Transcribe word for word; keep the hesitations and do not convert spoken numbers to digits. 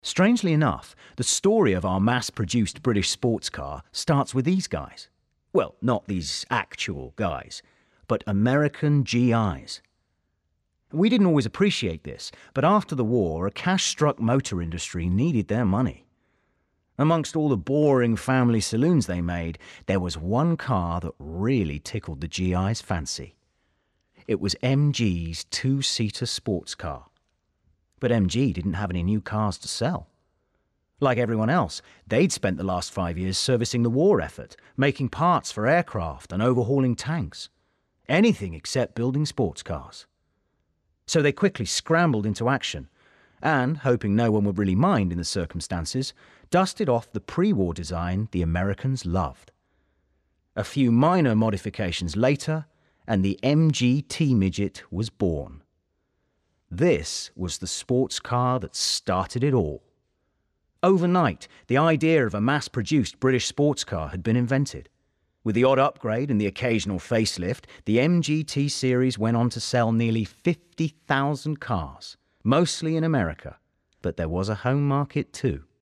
Strangely enough, the story of our mass-produced British sports car starts with these guys. Well, not these actual guys, but American G Is. We didn't always appreciate this, but after the war, a cash-struck motor industry needed their money. Amongst all the boring family saloons they made, there was one car that really tickled the G I's fancy. It was M G's two-seater sports car. But M G didn't have any new cars to sell. Like everyone else, they'd spent the last five years servicing the war effort, making parts for aircraft and overhauling tanks. Anything except building sports cars. So they quickly scrambled into action and, hoping no one would really mind in the circumstances, dusted off the pre-war design the Americans loved. A few minor modifications later, and the M G T-Midget was born. This was the sports car that started it all. Overnight, the idea of a mass-produced British sports car had been invented. With the odd upgrade and the occasional facelift, the M G T series went on to sell nearly fifty thousand cars, mostly in America, but there was a home market too.